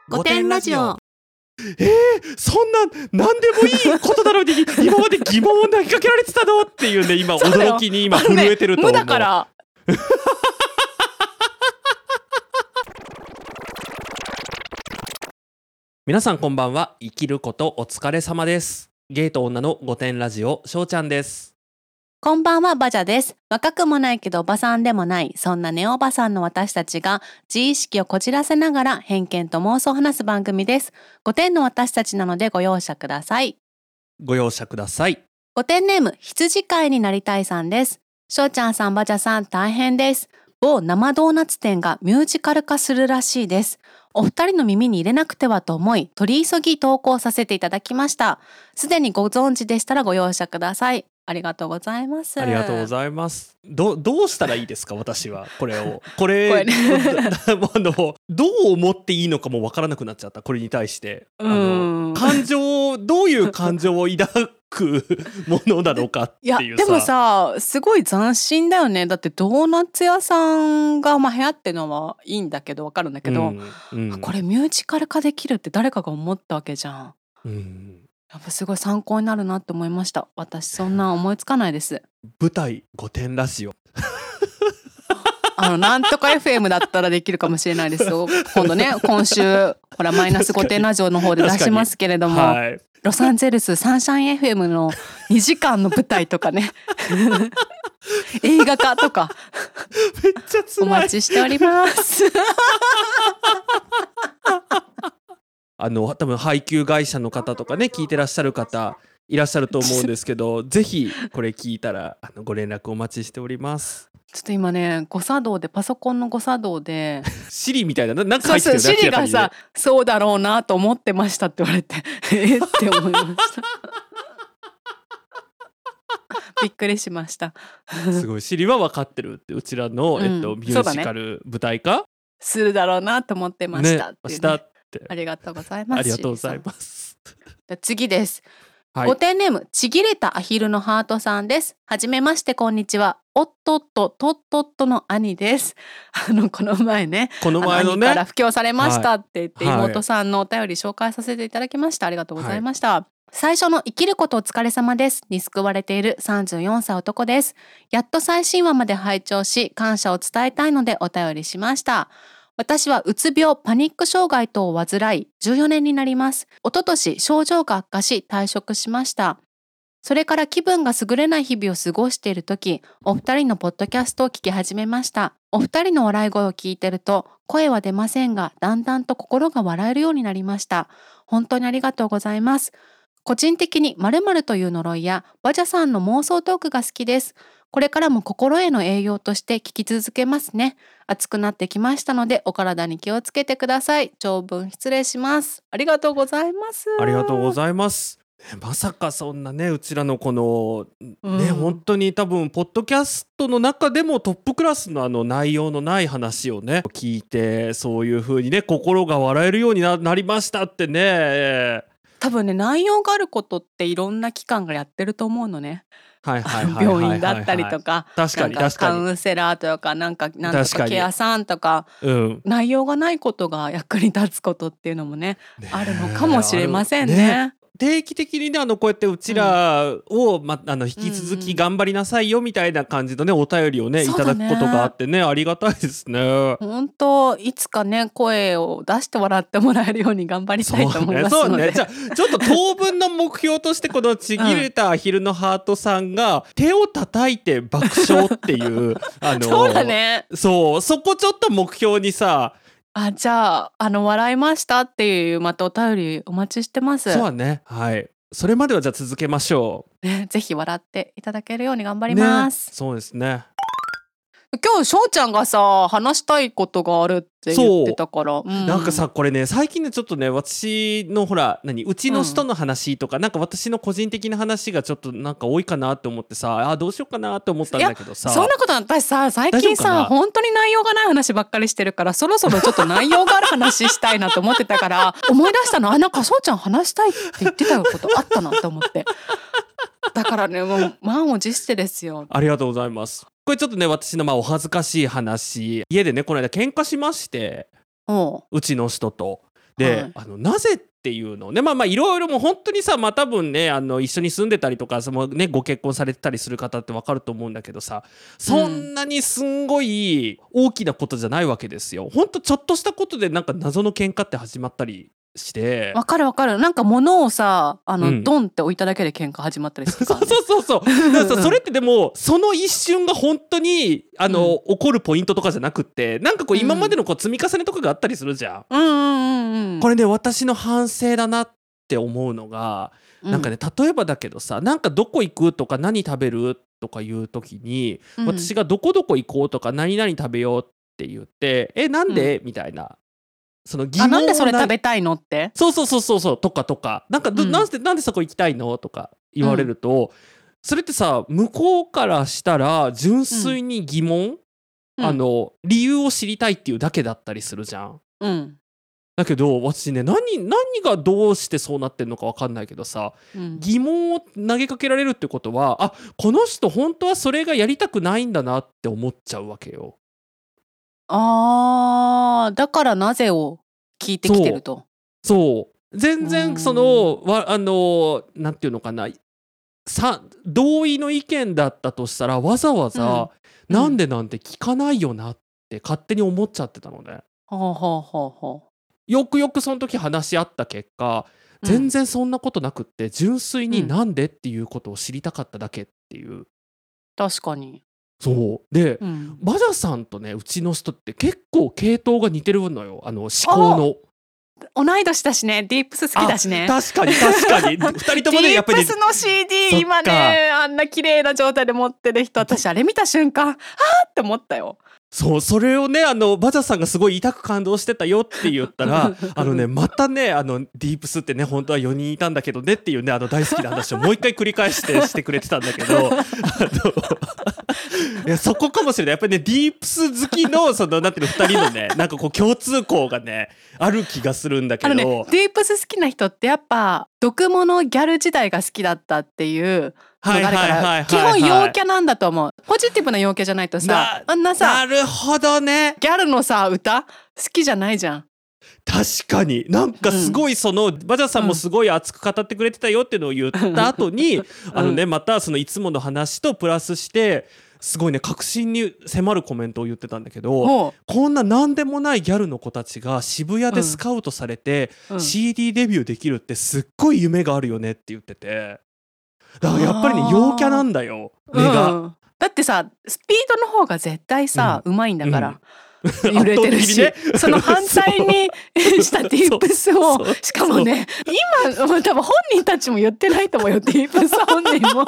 御殿ラジオ。 そんな何でもいいことなのに今まで疑問を投げかけられてたのっていうね、今驚きに今震えてると思う。 無だから皆さんこんばんは。生きることお疲れ様です。ゲイと女の御殿ラジオ、しょうちゃんです。 こんばんは、バジャです。若くもないけどおばさんでもない、そんなネオおばさんの私たちが自意識をこじらせながら偏見と妄想を話す番組です。御殿の私たちなのでご容赦ください。 ご容赦ください。 御殿ネーム羊飼いになりたいさんです。しょうちゃんさん、バジャさん、大変です。某生ドーナツ店がミュージカル化するらしいです。お二人の耳に入れなくてはと思い、取り急ぎ投稿させていただきました。すでにご存知でしたらご容赦ください。ありがとうございます。 ありがとうございます。どうしたらいいですか、私はこれね、どう思っていいのかもわからなくなっちゃった。これに対して感情、どういう感情を抱くものなのかっていうさ。 いやでもさ、すごい斬新だよね。だってドーナツ屋さんが流行ってるのはいいんだけど、わかるんだけど、これミュージカル化できるって誰かが思ったわけじゃん。やっぱすごい参考になるなって思いました。私そんな思いつかないです。 舞台御殿ラジオなんとか FM だったらできるかもしれないですよ。今週ほらマイナス御殿ラジオの方で出しますけれども、はい、ロサンゼルスサンシャイン FM の2時間の舞台とかね映画化とかめっちゃ辛い。 お待ちしております多分配給会社の方とかね、聞いてらっしゃる方いらっしゃると思うんですけどぜひこれ聞いたらご連絡お待ちしております。 ちょっと今ね、誤作動でパソコンの誤作動でシリみたいななんか入ってるね。 シリがさ、そうだろうなと思ってましたって言われてって思いましたびっくりしましたすごい。シリは分かってるって、うちらの、ミュージカル舞台化するだろうなと思ってましたっていうね。ありがとうございます。 ありがとうございます。 次です。御殿ネームちぎれたアヒルのハートさんです。はじめまして、こんにちは。おっとっととっとっとの兄です。この前ね、兄から布教されましたって言って、妹さんのお便り紹介させていただきました。ありがとうございました。最初の生きることお疲れ様ですに救われている34歳男です。やっと最新話まで拝聴し、感謝を伝えたいのでお便りしました。私はうつ病、パニック障害等を患い、14年になります。一昨年、症状が悪化し退職しました。それから気分が優れない日々を過ごしているとき、お二人のポッドキャストを聞き始めました。お二人の笑い声を聞いてると、声は出ませんが、だんだんと心が笑えるようになりました。本当にありがとうございます。個人的に〇〇という呪いや、バジャさんの妄想トークが好きです。これからも心への栄養として聞き続けますね。暑くなってきましたのでお体に気をつけてください。長文失礼します。ありがとうございます。 ありがとうございます。まさかそんなね、うちらのこのね、本当に多分ポッドキャストの中でもトップクラスの内容のない話をね聞いて、そういう風にね心が笑えるように なりましたってね。 多分ね、内容があることっていろんな機関がやってると思うのね。病院だったりとか、カウンセラーとかなんとかケアさんとか、内容がないことが役に立つことっていうのもねあるのかもしれませんね。 定期的にねこうやってうちらを、引き続き頑張りなさいよみたいな感じのねお便りをねいただくことがあってね、ありがたいですね。 本当いつかね声を出して笑ってもらえるように頑張りたいと思いますので、 じゃあちょっと当分の目標としてこのちぎれたアヒルのハートさんが手を叩いて爆笑っていうそうだね。 そこちょっと目標にさ。 じゃあ笑いましたっていうまたお便りお待ちしてます。 そうだね。はい。それまではじゃあ続けましょう。ね、ぜひ笑っていただけるように頑張ります。 そうですね。 今日しょうちゃんがさ話したいことがあるって言ってたから、 なんかさこれね最近ねちょっとね私のほらうちの人の話とか、なんか私の個人的な話がちょっとなんか多いかなって思ってさ、どうしようかなって思ったんだけどさ。 そんなこと私さ最近さ本当に内容がない話ばっかりしてるから、そろそろちょっと内容がある話したいなと思ってたから思い出したの。なんかしょうちゃん話したいって言ってたことあったなと思ってだからねもう満を持してですよ。 ありがとうございます。これちょっとね私のお恥ずかしい話、家でねこの間喧嘩しまして、うちの人とで、なぜっていうのね、いろいろもう本当にさ、多分ね一緒に住んでたりとかご結婚されてたりする方って分かると思うんだけどさ、そんなにすんごい大きなことじゃないわけですよ。本当ちょっとしたことでなんか謎の喧嘩って始まったりして。 わかるわかる。なんか物をさドンって置いただけで喧嘩始まったりするから、ね、 そうだからそれってでもその一瞬が本当に起こるポイントとかじゃなくって、なんかこう今までの積み重ねとかがあったりするじゃん。これね、私の反省だなって思うのが、なんかね、例えばだけどさ、なんかどこ行くとか何食べるとかいう時に、私がどこどこ行こうとか何々食べようって言ってなんで、みたいな、その疑問をなんでそれ食べたいのってそうとかなんかなんでそこ行きたいのとか言われると、それってさ、向こうからしたら純粋に疑問、理由を知りたいっていうだけだったりするじゃん。だけど私ね、何がどうしてそうなってんのか分かんないけどさ、疑問を投げかけられるってことは、この人本当はそれがやりたくないんだなって思っちゃうわけよ。 だからなぜを聞いてきてると。 そう全然なんていうのかな、同意の意見だったとしたらわざわざ、なんでなんて聞かないよなって勝手に思っちゃってたのね。よくよくその時話し合った結果、全然そんなことなくって、純粋になんでっていうことを知りたかっただけっていう。 確かに。 そうで、バジャさんとね、うちの人って結構系統が似てるのよ、思考の。 同い年だしね、ディープス好きだしね。 確かに2人ともね、やっぱりディープスの CD 今ね、あんな綺麗な状態で持ってる人、私あれ見た瞬間って思ったよ。 それをね、バジャさんがすごい痛く感動してたよって言ったらまたね、ディープスってね、本当は4人いたんだけどねっていうね、大好きな話をもう一回繰り返してくれてたんだけどいや、そこかもしれない。やっぱりね、ディープス好きのなんていうの、2人のね、なんかこう共通項がねある気がするんだけど、 ディープス好きな人ってやっぱ毒物ギャル時代が好きだったっていうのがあるから、基本陽キャなんだと思う。ポジティブな陽キャじゃないとさ、あんなさ、 なるほどね、 ギャルのさ歌好きじゃないじゃん。 確かになんかすごいバジャさんもすごい熱く語ってくれてたよっていうのを言った後にまたいつもの話とプラスしてすごいね、確信に迫るコメントを言ってたんだけど、こんな何でもないギャルの子たちが渋谷でスカウトされて CD デビューできるってすっごい夢があるよねって言ってて、だからやっぱりね、陽キャなんだよ、目が。 だってさ、スピードの方が絶対さ、うまいんだから、揺れてるし、その反対にしたディープスをしかもね、今多分本人たちも言ってないと思うよ、ディープス本人も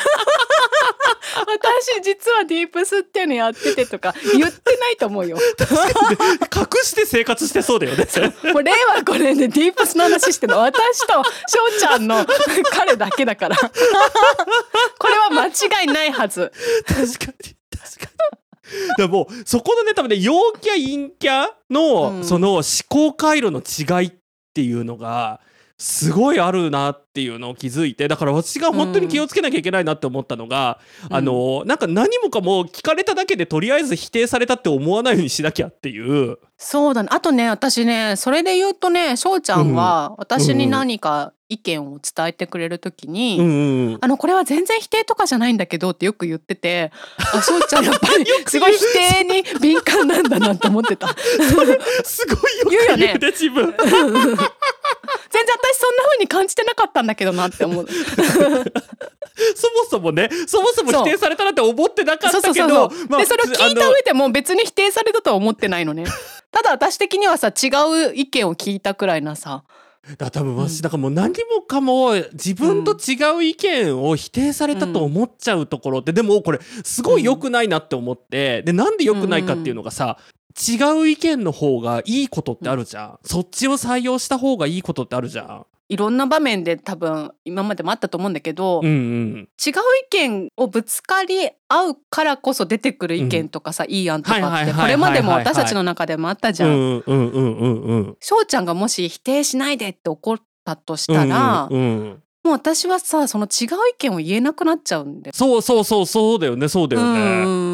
私実はディープスっていうのやっててとか言ってないと思うよ隠して生活してそうだよねもう令和5年でディープスの話してるの私と翔ちゃんの彼だけだからこれは間違いないはず。 確かにだもうそこのね、多分ね、陽キャ陰キャの、その思考回路の違いっていうのがすごいあるなっていうのを気づいて、だから私が本当に気をつけなきゃいけないなって思ったのが、なんか何もかも聞かれただけでとりあえず否定されたって思わないようにしなきゃっていう。 そうだね。あとね、私ね、それで言うとね、翔ちゃんは私に何か意見を伝えてくれるときに、これは全然否定とかじゃないんだけどってよく言ってて、翔ちゃんやっぱりすごい否定に敏感なんだなって思ってたすごいよく言うね、自分全然私そんな風に感じてなかったんだけどなって思うそもそも否定されたなって思ってなかったけど、 でそれを聞いた上でも別に否定されたとは思ってないのねただ私的にはさ、違う意見を聞いたくらいなさ、 だ多分私だからもう何もかも自分と違う意見を否定されたと思っちゃうところって、でもこれすごい良くないなって思って、でなんで良くないかっていうのがさ、違う意見の方がいいことってあるじゃん、そっちを採用した方がいいことってあるじゃん。 いろんな場面で多分今までもあったと思うんだけど、違う意見をぶつかり合うからこそ出てくる意見とかさ、いい案とかってこれまでも私たちの中でもあったじゃん。翔ちゃんがもし否定しないでって怒ったとしたら、もう私はさ、その違う意見を言えなくなっちゃうんで。 そうだよね。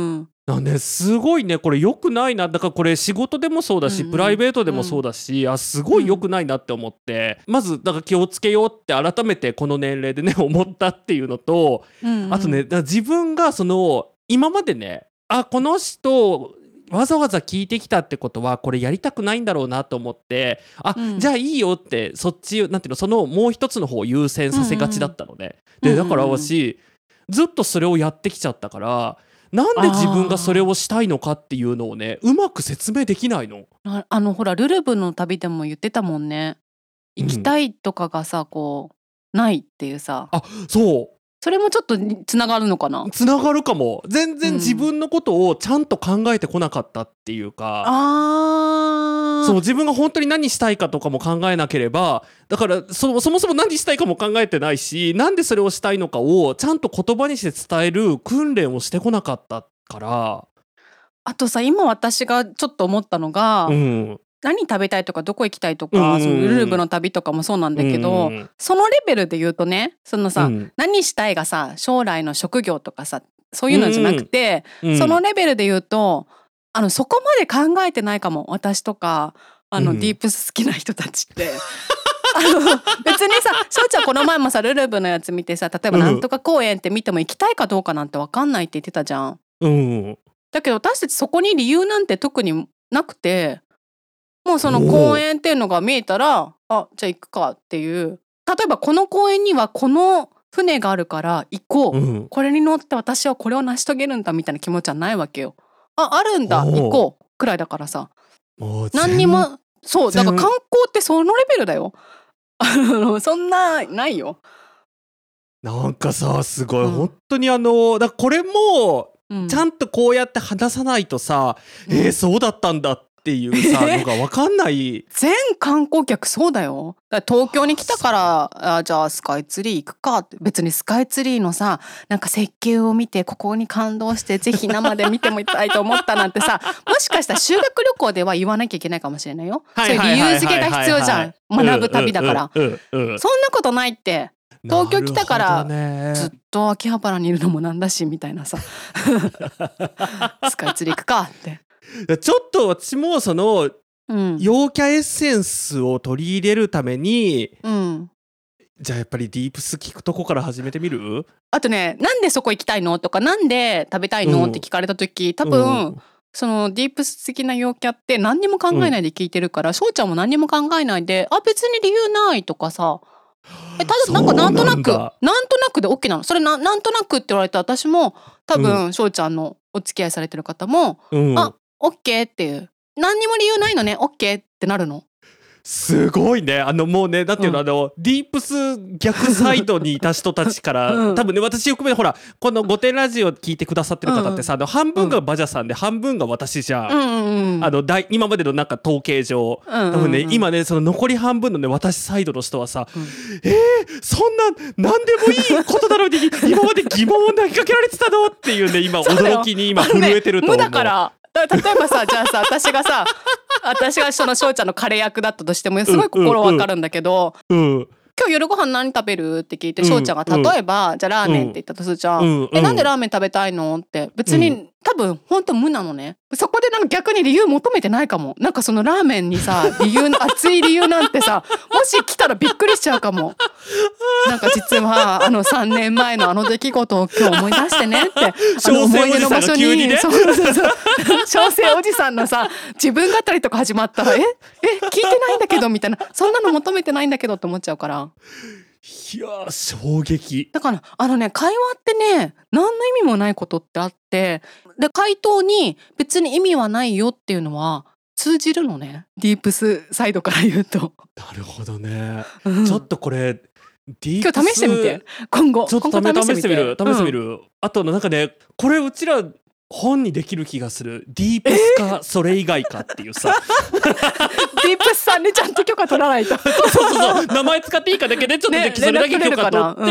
なんですごいねこれ良くないな。だからこれ仕事でもそうだし、プライベートでもそうだし、すごい良くないなって思って、まずだから気をつけようって改めてこの年齢でね思ったっていうのと、あとね自分がその今までねこの人わざわざ聞いてきたってことはこれやりたくないんだろうなと思って、じゃあいいよってそっちなんていうのそのもう一つの方を優先させがちだったのね。でだから私ずっとそれをやってきちゃったから、なんで自分がそれをしたいのかっていうのをねうまく説明できないの。 ほらルルブの旅でも言ってたもんね。行きたいとかがさこうないっていうさ。 そうそれもちょっとつながるのかな。 つながるかも。全然自分のことをちゃんと考えてこなかったっていうか、そう自分が本当に何したいかとかも考えなければ、だからそもそも何したいかも考えてないし、なんでそれをしたいのかをちゃんと言葉にして伝える訓練をしてこなかったから。 あとさ今私がちょっと思ったのが、何食べたいとかどこ行きたいとか、そのルルブの旅とかもそうなんだけど、そのレベルで言うとねそのさ、何したいがさ将来の職業とかさそういうのじゃなくて、そのレベルで言うとそこまで考えてないかも。私とかディープス好きな人たちって別にさ翔ちゃんこの前もさルルブのやつ見てさ、例えばなんとか公園って見ても行きたいかどうかなんて分かんないって言ってたじゃん。だけど私たちそこに理由なんて特になくて、もうその公園っていうのが見えたらじゃあ行くかっていう。例えばこの公園にはこの船があるから行こう、これに乗って私はこれを成し遂げるんだみたいな気持ちはないわけよ。あるんだ行こうくらいだからさ、何にも。そうだから観光ってそのレベルだよそんなないよ。 なんかさすごい、本当にだからこれもちゃんとこうやって話さないとさ、そうだったんだっていうさのが分かんない。 全観光客そうだよ。だから東京に来たからじゃあスカイツリー行くかって。別にスカイツリーのさなんか設計を見てここに感動してぜひ生で見てみたいと思ったなんてさもしかしたら修学旅行では言わなきゃいけないかもしれないよ。そういう理由付けが必要じゃん。学ぶ旅だから。そんなことないって。東京来たからずっと秋葉原にいるのもなんだしみたいなさスカイツリー行くかって。 ちょっと私もその、陽キャエッセンスを取り入れるために、じゃあやっぱりディープス聞くとこから始めてみる？ あとね、なんでそこ行きたいのとかなんで食べたいのって聞かれた時、多分、そのディープス的な陽キャって何にも考えないで聞いてるから、翔ちゃんも何にも考えないで別に理由ないとかさ、ただなんとなくで OK なの。それなんとなくって言われた私も多分翔ちゃんのお付き合いされてる方も、OK っていう、何にも理由ないのね OK ってなるの。 すごいね。もうねだっていうの、ディープス逆サイドにいた人たちから、多分ね私含めほらこの御殿ラジオ聞いてくださってる方ってさ、半分がバジャさんで半分が私じゃん。今までのなんか統計上、多分ね今ねその残り半分のね私サイドの人はさ、そんな何でもいいことなのに今まで疑問を投げかけられてたのっていうね今驚きに今震えてると思う。 無だから例えばさじゃあさ私がその翔ちゃんの彼役だったとしてもすごい心わかるんだけど、今日夜ご飯何食べるって聞いて翔ちゃんが例えばじゃあラーメンって言ったとするじゃん。なんでラーメン食べたいのって別に多分本当無なのね。そこでなんか逆に理由求めてないかも。なんかそのラーメンにさ熱い理由なんてさもし来たらびっくりしちゃうかも。なんか実は3年前の出来事を今日思い出してねって思い出の場所にそう小生おじさんのさ自分語りとか始まったら聞いてないんだけどみたいな、そんなの求めてないんだけどって思っちゃうから。 いや衝撃だから会話ってね何の意味もないことってあって、で回答に別に意味はないよっていうのは通じるのね、ディープスサイドから言うと。 なるほどね、ちょっとこれ今日試してみて。今後ちょっと試してみる、あとなんかねこれうちら本にできる気がする。ディープスかそれ以外かっていうさディープスさんにちゃんと許可取らないとそう名前使っていいかだけでちょっとそれだけ許可取って、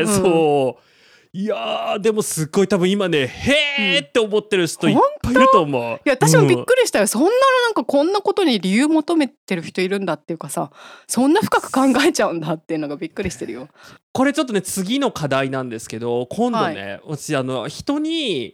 そういやでもすっごい多分今ねへーって思ってる人いっぱいいると思う。 いや私もびっくりしたよ、そんなのなんかこんなことに理由求めてる人いるんだっていうかさ、そんな深く考えちゃうんだっていうのがびっくりしてるよ。 これちょっとね次の課題なんですけど、今度ね、私人に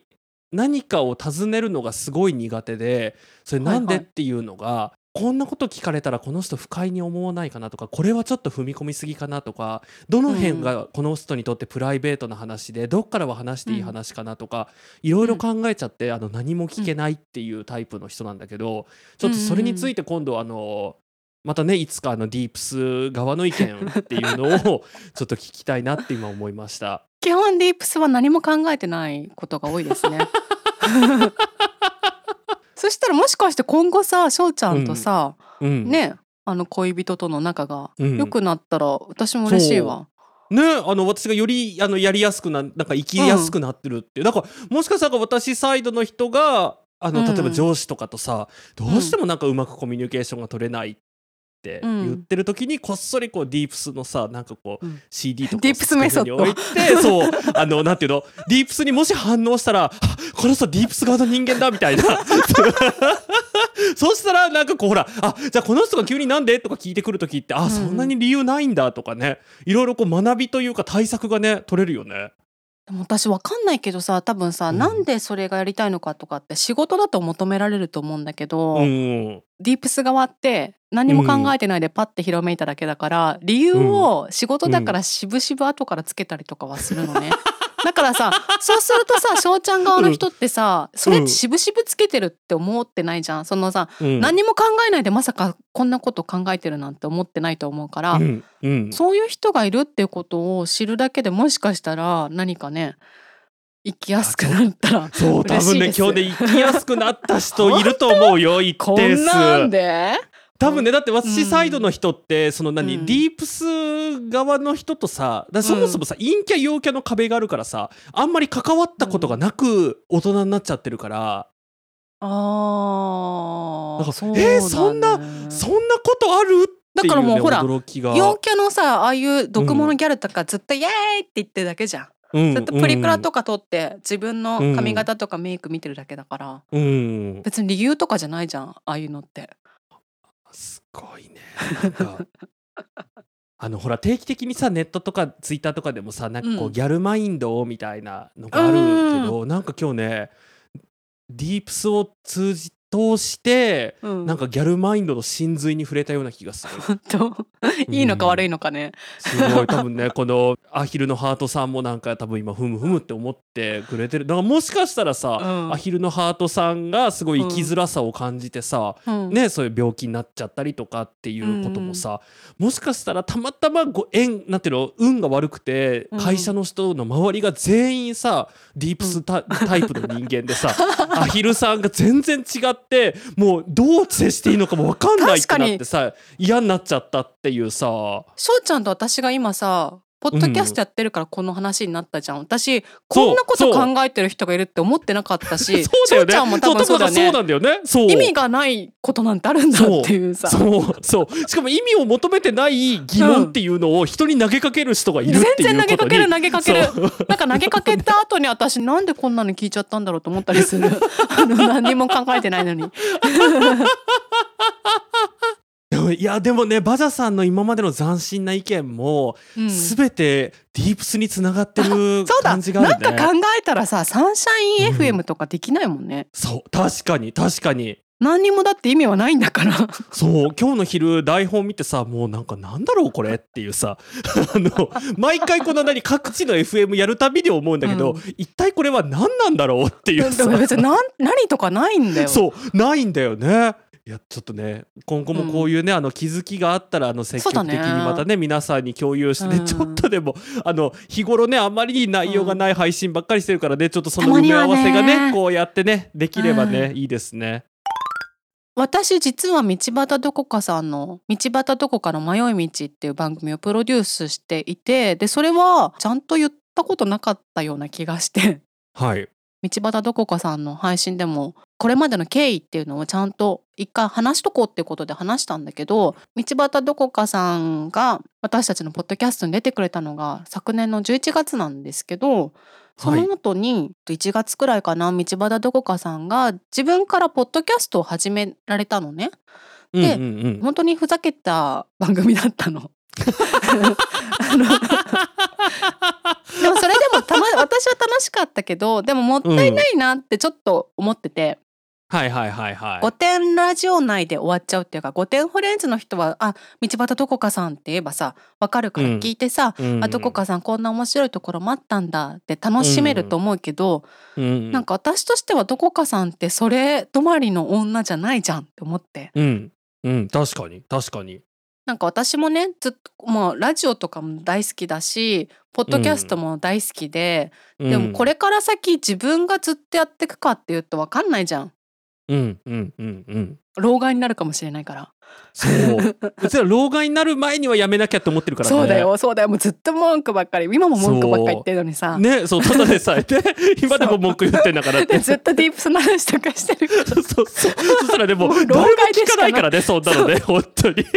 何かを尋ねるのがすごい苦手で、それなんでっていうのが、こんなこと聞かれたらこの人不快に思わないかなとか、これはちょっと踏み込みすぎかなとか、どの辺がこの人にとってプライベートな話で、どっからは話していい話かなとか、いろいろ考えちゃって、何も聞けないっていうタイプの人なんだけど、ちょっとそれについて今度またね、いつかディープス側の意見っていうのをちょっと聞きたいなって今思いました。 基本ディープスは何も考えてないことが多いですね。そしたらもしかして今後さ、翔ちゃんとさ、ね、恋人との仲が良くなったら、私も嬉しいわ。 ね、私がよりやりやすくなんか生きやすくなってるっていう、だからもしかしたら私サイドの人が例えば上司とかとさ、どうしてもなんかうまくコミュニケーションが取れないって言ってる時に、こっそりこうディープスのさ、なんかこう、CD とかディープスメソッドに置いて、そうなんていうの、ディープスにもし反応したら、この人ディープス側の人間だみたいな。そしたらなんかこうほら、じゃあこの人が急になんでとか聞いてくる時って、そんなに理由ないんだとかね、いろいろこう学びというか対策がね取れるよね。 でも私わかんないけどさ、多分さ、なんでそれがやりたいのかとかって仕事だと求められると思うんだけど、ディープス側って何も考えてないでパッてひらめいただけだから、理由を仕事だからしぶしぶ後からつけたりとかはするのね。だからさ、そうするとさ、翔ちゃん側の人ってさ、それしぶしぶつけてるって思ってないじゃん。そのさ、何も考えないでまさかこんなこと考えてるなんて思ってないと思うから、そういう人がいるっていうことを知るだけでもしかしたら何かね、生きやすくなったら嬉しいです。 そう、多分ね、今日で生きやすくなった人いると思うよ。一定数。 こんなんで多分ね、だって私サイドの人って、そのディープス側の人とさ、そもそもさ、陰キャ陽キャの壁があるからさ、あんまり関わったことがなく大人になっちゃってるから、なんかそんなことあるっていうね、 だからもうほら、 驚きが。 陽キャのさ、ああいう毒物ギャルとかずっとイエーイって言ってるだけじゃん。ずっとプリクラとか撮って自分の髪型とかメイク見てるだけだから、別に理由とかじゃないじゃん、ああいうのって。 すごいね。なんかほら定期的にさ、ネットとかツイッターとかでもさ、なんかこうギャルマインドみたいなのがあるけど、なんか今日ね、ディープスを通してなんかギャルマインドの真髄に触れたような気がする。 本当いいのか悪いのかね。 すごい多分ね、このアヒルのハートさんもなんか多分今ふむふむって思ってくれてる。だからもしかしたらさ、アヒルのハートさんがすごい生きづらさを感じてさ、ね、そういう病気になっちゃったりとかっていうこともさ、もしかしたらたまたまなんていうの、運が悪くて会社の人の周りが全員さディープスタイプの人間でさ、アヒルさんが全然違ってもうどう接していいのかも分かんないってなってさ、嫌になっちゃったっていうさ。 翔ちゃんと私が今さポッドキャストやってるからこの話になったじゃん。私こんなこと考えてる人がいるって思ってなかったし、翔ちゃんも多分そうだよね。 そうなんだよね。 意味がないことなんてあるんだっていうさ。 そうしかも意味を求めてない疑問っていうのを人に投げかける人がいるっていうことに。 全然投げかけるなんか投げかけた後に私なんでこんなの聞いちゃったんだろうと思ったりする。何も考えてないのに。 いやでもね、バジャさんの今までの斬新な意見も全てディープスにつながってる感じがあるね。 なんか考えたらさ、サンシャイン FM とかできないもんね。 そう確かに何にもだって意味はないんだから。 そう今日の昼台本見てさ、もうなんだろうこれっていうさ毎回この各地の FM やるたびに思うんだけど、一体これは何なんだろうっていうさ。 でも別に何とかないんだよ。 そうないんだよね。いやちょっとね、今後もこういうね、気づきがあったら積極的にまたね皆さんに共有してね、ちょっとでも日頃ねあまりに内容がない配信ばっかりしてるからね、ちょっとその埋め合わせがねこうやってねできればね、いいですね。 私実は道端どこかさんの道端どこかの迷い道っていう番組をプロデュースしていて、でそれはちゃんと言ったことなかったような気がしてはい、 道端どこかさんの配信でもこれまでの経緯っていうのをちゃんと一回話しとこうっていうことで話したんだけど、道端どこかさんが私たちのポッドキャストに出てくれたのが昨年の11月なんですけど、その後に1月くらいかな、道端どこかさんが自分からポッドキャストを始められたのね。で、本当にふざけた番組だったの。でもそれでも多私は楽しかったけど、でももったいないなってちょっと思ってて、 はいはいはいはい。 御殿ラジオ内で終わっちゃうっていうか、御殿フレンズの人は道端どこかさんって言えばさわかるから聞いてさ、どこかさんこんな面白いところもあったんだって楽しめると思うけど、なんか私としてはどこかさんってそれ止まりの女じゃないじゃんって思って、 確かに確かに。 なんか私もねずっともうラジオとかも大好きだしポッドキャストも大好きで、でもこれから先自分がずっとやっていくかっていうと分かんないじゃん。老害になるかもしれないから。 そううちら老害になる前にはやめなきゃって思ってるからね。 そうだよそうだよ、もうずっと文句ばっかり、今も文句ばっかり言ってるのにさね、そうただでさえね今でも文句言ってんだからってずっとディープスの話とかしてるからそしたらでも誰も聞かないからね、そんなのね本当にで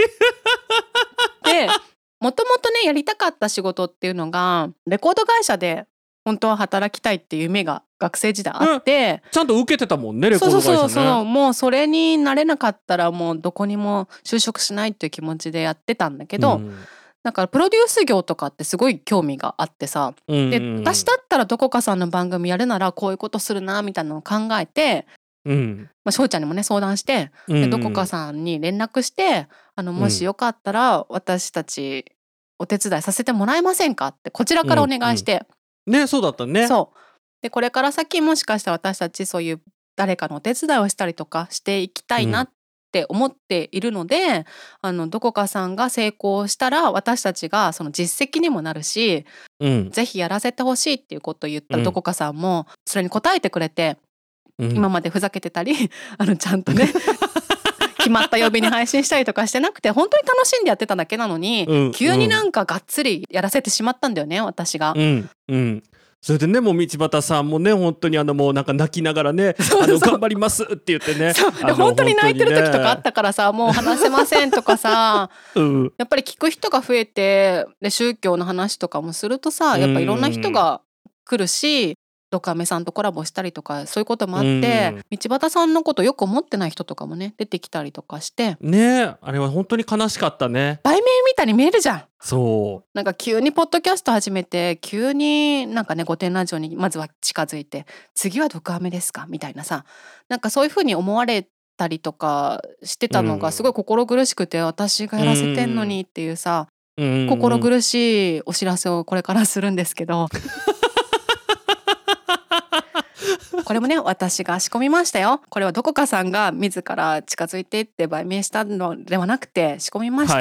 もともとねやりたかった仕事っていうのがレコード会社で本当は働きたいっていう夢が学生時代あって、 ちゃんと受けてたもんねレコード会社ね。 そうもうそれになれなかったらもうどこにも就職しないっていう気持ちでやってたんだけど、だからプロデュース業とかってすごい興味があってさ、で私だったらどこかさんの番組やるならこういうことするなみたいなのを考えて、翔ちゃんにもね相談して、でどこかさんに連絡してもしよかったら私たちお手伝いさせてもらえませんかってこちらからお願いして、 ね、そうだったね。 そうでこれから先もしかしたら私たちそういう誰かのお手伝いをしたりとかしていきたいなって思っているので、どこかさんが成功したら私たちがその実績にもなるし、ぜひやらせてほしいっていうことを言ったら、どこかさんもそれに応えてくれて、今までふざけてたりちゃんとね決まった曜日に配信したりとかしてなくて本当に楽しんでやってただけなのに、急になんかがっつりやらせてしまったんだよね私が。 それでねもう道端さんもね本当にもうなんか泣きながらね頑張りますって言ってね本当に泣いてる時とかあったからさ、もう話せませんとかさ、やっぱり聞く人が増えてで宗教の話とかもするとさやっぱいろんな人が来るし、ドカメさんとコラボしたりとかそういうこともあって、道端さんのことよく思ってない人とかもね出てきたりとかしてね、あれは本当に悲しかったね。 売名みたいに見えるじゃん。 そうなんか急にポッドキャスト始めて急になんかね御殿ラジオにまずは近づいて次はドカメですかみたいなさ、なんかそういう風に思われたりとかしてたのがすごい心苦しくて、私がやらせてんのにっていうさ、心苦しいお知らせをこれからするんですけどこれもね私が仕込みましたよ。これはどこかさんが自ら近づいていって売名したのではなくて仕込みました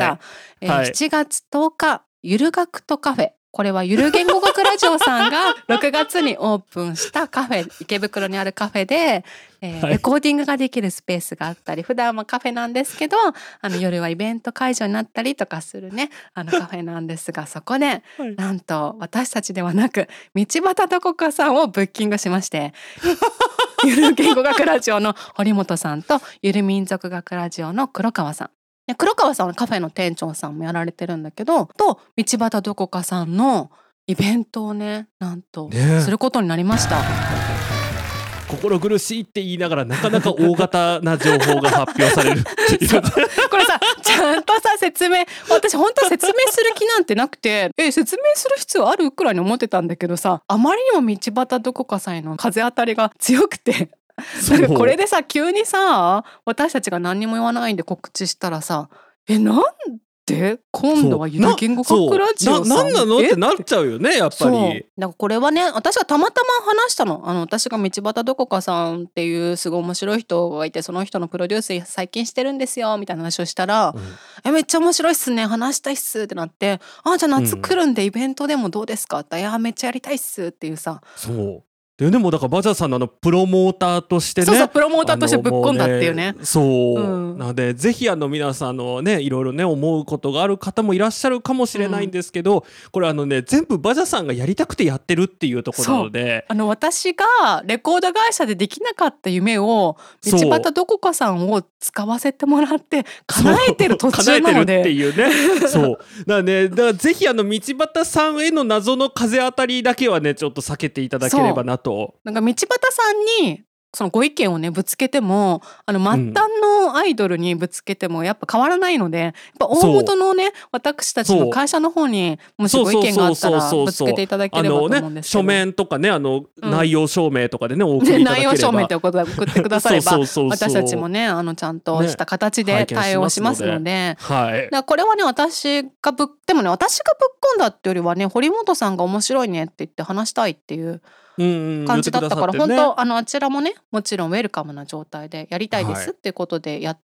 、7月10日ゆる学徒カフェ、これはゆる言語学ラジオさんが6月にオープンしたカフェ、池袋にあるカフェで、レコーディングができるスペースがあったり、普段はカフェなんですけど夜はイベント会場になったりとかするねカフェなんですが、そこで、なんと私たちではなく道端どこかさんをブッキングしましてゆる言語学ラジオの堀本さんとゆる民族学ラジオの黒川さん、黒川さんはカフェの店長さんもやられてるんだけど、と道端どこかさんのイベントをねなんとすることになりました。 心苦しいって言いながらなかなか大型な情報が発表されるっていうこれさちゃんとさ説明、私本当は説明する気なんてなくて説明する必要あるくらいに思ってたんだけどさ、あまりにも道端どこかさんへの風当たりが強くてなんかこれでさ急にさ私たちが何にも言わないんで告知したらさなんで今度はゆる言語学ラジオさんなんなのってなっちゃうよねやっぱり。 だからこれはね私はたまたま話したの。私が道端どこかさんっていうすごい面白い人がいて、その人のプロデュース最近してるんですよみたいな話をしたら、めっちゃ面白いっすね、話したいっすってなって、じゃあ夏来るんでイベントでもどうですかって、めっちゃやりたいっすっていうさ。 そうでもだからバジャさんのプロモーターとしてね、 そうプロモーターとしてぶっ込んだっていうね。 なのでぜひ皆さんねいろいろね思うことがある方もいらっしゃるかもしれないんですけど、これ全部バジャさんがやりたくてやってるっていうところなので、 私がレコード会社でできなかった夢を道端どこかさんを使わせてもらって叶えてる途中なのでっていうねそうだからぜひ道端さんへの謎の風当たりだけはねちょっと避けていただければなと。 なんか道端さんにそのご意見をねぶつけても末端のアイドルにぶつけてもやっぱ変わらないので、やっぱ大元のね私たちの会社の方にもしご意見があったらぶつけていただければと思うんですけど、 書面とかね内容証明とかでねお送りいただければ、 内容証明っておことで送ってくだされば私たちもねちゃんとした形で対応しますので、だからこれはね私がぶっ込んだってよりはね堀本さんが面白いねって言って話したいっていう感じだったから、本当あちらもねもちろんウェルカムな状態でやりたいですっていうことでやって、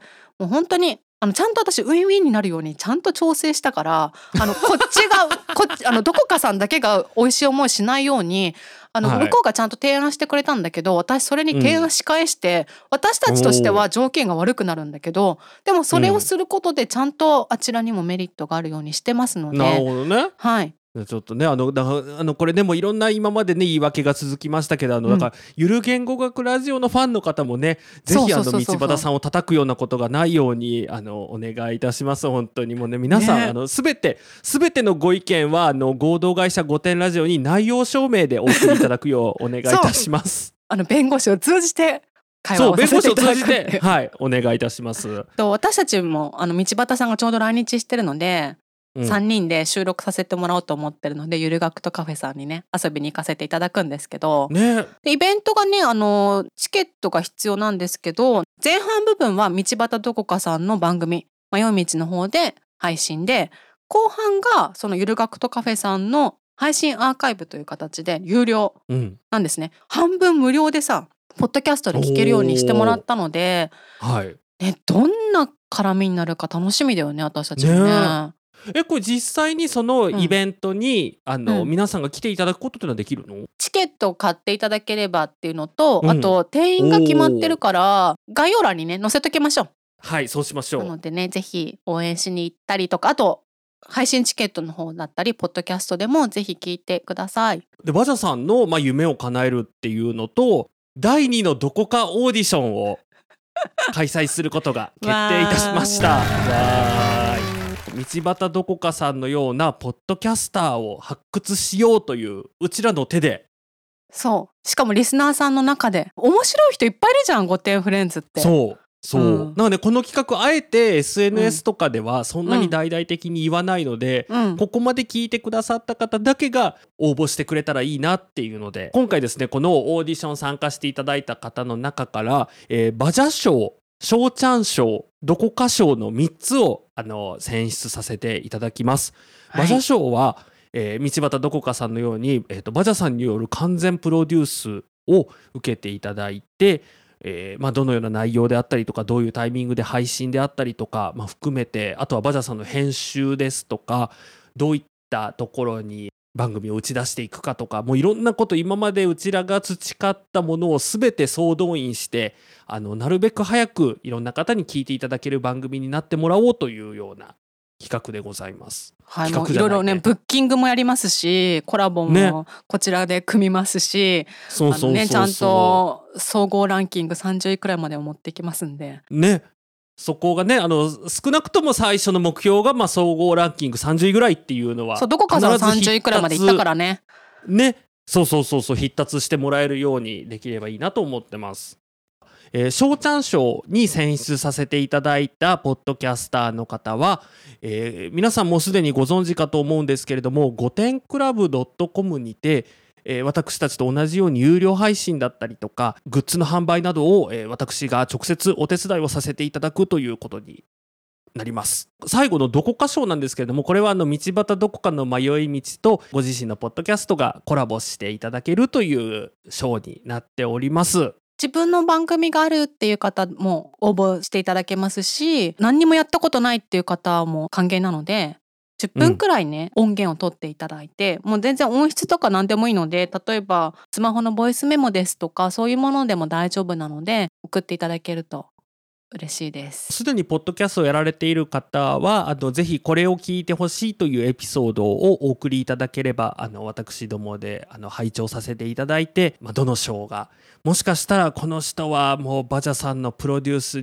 もう本当にちゃんと私ウィンウィンになるようにちゃんと調整したから、こっちがどこかさんだけが美味しい思いしないように向こうがちゃんと提案してくれたんだけど、私それに提案し返して、私たちとしては条件が悪くなるんだけど、でもそれをすることでちゃんとあちらにもメリットがあるようにしてますので。 なるほどね。 はい。 ちょっとねこれでもいろんな今までね言い訳が続きましたけどだからゆる言語学ラジオのファンの方もねぜひ道端さんを叩くようなことがないようにお願いいたします。本当にもうね皆さん、すべてのご意見は合同会社御殿ラジオに内容証明でお送りいただくようお願いいたします。 弁護士を通じて会話をさせていただくっていう。 弁護士を通じてはいお願いいたします。 私たちも道端さんがちょうど来日してるので3人で収録させてもらおうと思ってるので、ゆる学とカフェさんにね遊びに行かせていただくんですけど、でイベントがねチケットが必要なんですけど、前半部分は道端どこかさんの番組迷い道の方で配信で、後半がそのゆる学とカフェさんの配信アーカイブという形で有料なんですね。半分無料でさポッドキャストで聞けるようにしてもらったので、どんな絡みになるか楽しみだよね私たちもね。 これ実際にそのイベントに、皆さんが来ていただくことってのはできるの？ チケットを買っていただければっていうのと、あと定員が決まってるから概要欄にね載せときましょう。 はい、そうしましょう。 なのでねぜひ応援しに行ったりとか、あと配信チケットの方だったりポッドキャストでもぜひ聞いてください。 でバジャさんの、夢を叶えるっていうのと第2のどこかオーディションを開催することが決定いたしました。道端どこかさんのようなポッドキャスターを発掘しようといううちらの手で、 そうしかもリスナーさんの中で面白い人いっぱいいるじゃん、御殿フレンズって。なのでこの企画あえて SNS とかではそんなに大々的に言わないので、ここまで聞いてくださった方だけが応募してくれたらいいなっていうので、今回ですねこのオーディション参加していただいた方の中から、バジャ賞、翔ちゃん賞、どこか賞の3つを選出させていただきます。バジャ賞は、道端どこかさんのように、バジャさんによる完全プロデュースを受けていただいて、どのような内容であったりとかどういうタイミングで配信であったりとか、含めて、あとはバジャさんの編集ですとかどういったところに番組を打ち出していくかとか、もういろんなこと今までうちらが培ったものを全て総動員してなるべく早くいろんな方に聞いていただける番組になってもらおうというような企画でございます。 もういろいろねブッキングもやりますし、コラボもこちらで組みますし、ちゃんと総合ランキング30位くらいまでを持ってきますんでね。そこがね少なくとも最初の目標が、総合ランキング30位ぐらいっていうのは、 どこかさん30位くらいまでいったからね。 そう必達してもらえるようにできればいいなと思ってます。翔ちゃん賞に選出させていただいたポッドキャスターの方は、皆さんもうすでにご存知かと思うんですけれども、御殿クラブ .com にて、私たちと同じように有料配信だったりとかグッズの販売などを、私が直接お手伝いをさせていただくということになります。最後のどこか賞なんですけれども、これは道端どこかの迷い道とご自身のポッドキャストがコラボしていただけるという賞になっております。 自分の番組があるっていう方も応募していただけますし、何にもやったことないっていう方も歓迎なので、10分くらいね、音源を取っていただいて、もう全然音質とか何でもいいので、例えばスマホのボイスメモですとかそういうものでも大丈夫なので送っていただけると嬉しいです。 すでにポッドキャストをやられている方はぜひこれを聞いてほしいというエピソードをお送りいただければ私どもで拝聴させていただいて、どの賞がもしかしたらこの人はもうバジャさんのプロデュースによっ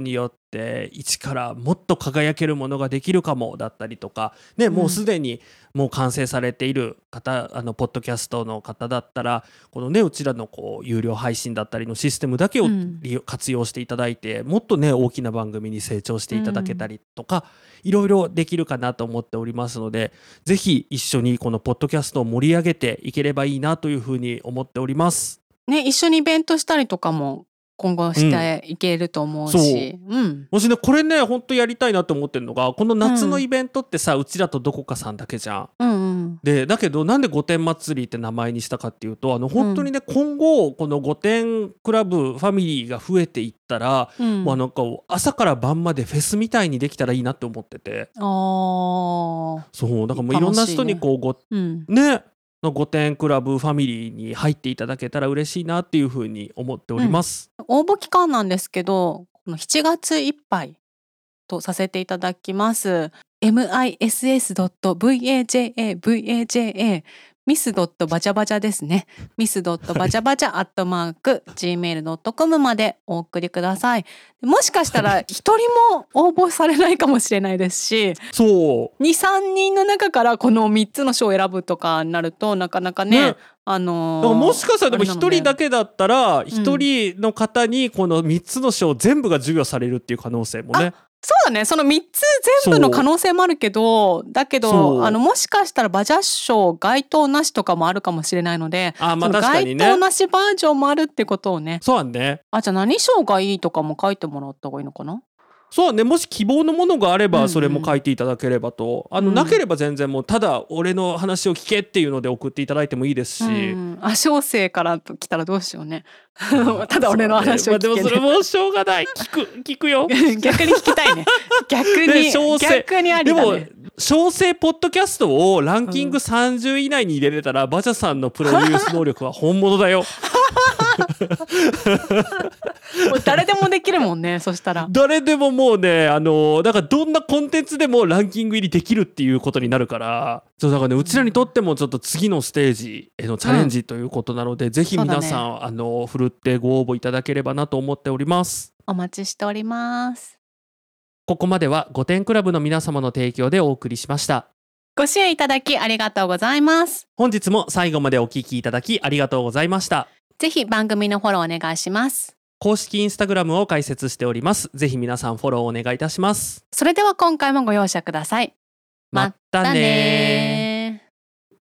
って一からもっと輝けるものができるかもだったりとか、ね、もうすでにもう完成されている方、ポッドキャストの方だったらこのねうちらのこう有料配信だったりのシステムだけを活用していただいて、もっとね大きな番組に成長していただけたりとか、いろいろできるかなと思っておりますので、ぜひ一緒にこのポッドキャストを盛り上げていければいいなというふうに思っております。 ね、一緒にイベントしたりとかも今後していけると思うし、 もしねこれね本当やりたいなと思ってるのが、この夏のイベントってさ、うちらとどこかさんだけじゃん。でだけどなんで御殿祭りって名前にしたかっていうと、本当にね、今後この御殿クラブファミリーが増えていったら、もうなんか朝から晩までフェスみたいにできたらいいなって思ってて、そうだからもういろんな人にこうね御殿クラブファミリーに入っていただけたら嬉しいなっていうふうに思っております。 応募期間なんですけど、この7月いっぱいとさせていただきます。miss.vaja ミスドットバチャバチャですね。ミスドットバチャバチャ@gmail.com までお送りください。もしかしたら一人も応募されないかもしれないですし、 そう 2,3 人の中からこの3つの賞を選ぶとかになるとなかなかね、 もしかしたらでも1人だけだったら1人の方にこの3つの賞全部が授与されるっていう可能性もね。 そうだね、その3つ全部の可能性もあるけど、だけどもしかしたらバジャ賞該当なしとかもあるかもしれないので、該当なしバージョンもあるってことをね。 そうね。 じゃあ何賞がいいとかも書いてもらった方がいいのかな。 そうね、もし希望のものがあればそれも書いていただければと、なければ全然もうただ俺の話を聞けっていうので送っていただいてもいいですし、 小生から来たらどうしようねただ俺の話を聞け、 でもそれもしょうがない、聞くよ逆に聞きたいね逆にありだね。 でも小生ポッドキャストをランキング30位以内に入れれたら、バジャさんのプロデュース能力は本物だよもう誰でもできるもんね。そしたら誰でももうね、だからどんなコンテンツでもランキング入りできるっていうことになるから、そうだからね、うちらにとってもちょっと次のステージへのチャレンジということなので、ぜひ皆さん、ふるってご応募いただければなと思っております。 お待ちしております。 ここまでは御殿クラブの皆様の提供でお送りしました。 ご支援いただきありがとうございます。 本日も最後までお聞きいただきありがとうございました。 ぜひ番組のフォローお願いします。 公式インスタグラムを開設しております。ぜひ皆さんフォローお願いいたします。 それでは今回もご容赦ください。 またね。